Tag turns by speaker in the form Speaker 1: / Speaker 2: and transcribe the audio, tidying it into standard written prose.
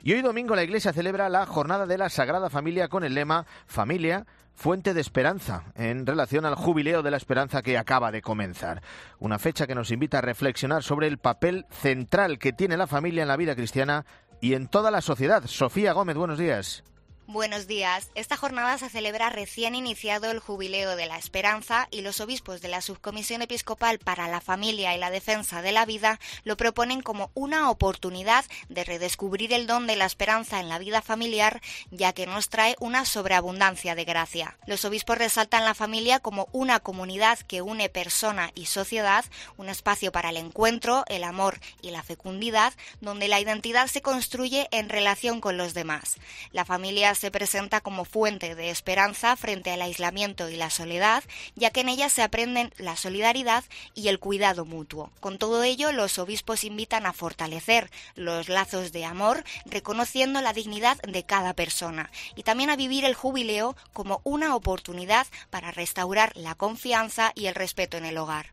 Speaker 1: Y hoy domingo la Iglesia celebra la Jornada de la Sagrada Familia con el lema Familia, fuente de esperanza, en relación al Jubileo de la Esperanza que acaba de comenzar. Una fecha que nos invita a reflexionar sobre el papel central que tiene la familia en la vida cristiana y en toda la sociedad. Sofía Gómez, buenos días.
Speaker 2: Buenos días. Esta jornada se celebra recién iniciado el Jubileo de la Esperanza y los obispos de la Subcomisión Episcopal para la Familia y la Defensa de la Vida lo proponen como una oportunidad de redescubrir el don de la esperanza en la vida familiar, ya que nos trae una sobreabundancia de gracia. Los obispos resaltan la familia como una comunidad que une persona y sociedad, un espacio para el encuentro, el amor y la fecundidad, donde la identidad se construye en relación con los demás. La familia se presenta como fuente de esperanza frente al aislamiento y la soledad, ya que en ella se aprenden la solidaridad y el cuidado mutuo. Con todo ello, los obispos invitan a fortalecer los lazos de amor, reconociendo la dignidad de cada persona, y también a vivir el jubileo como una oportunidad para restaurar la confianza y el respeto en el hogar.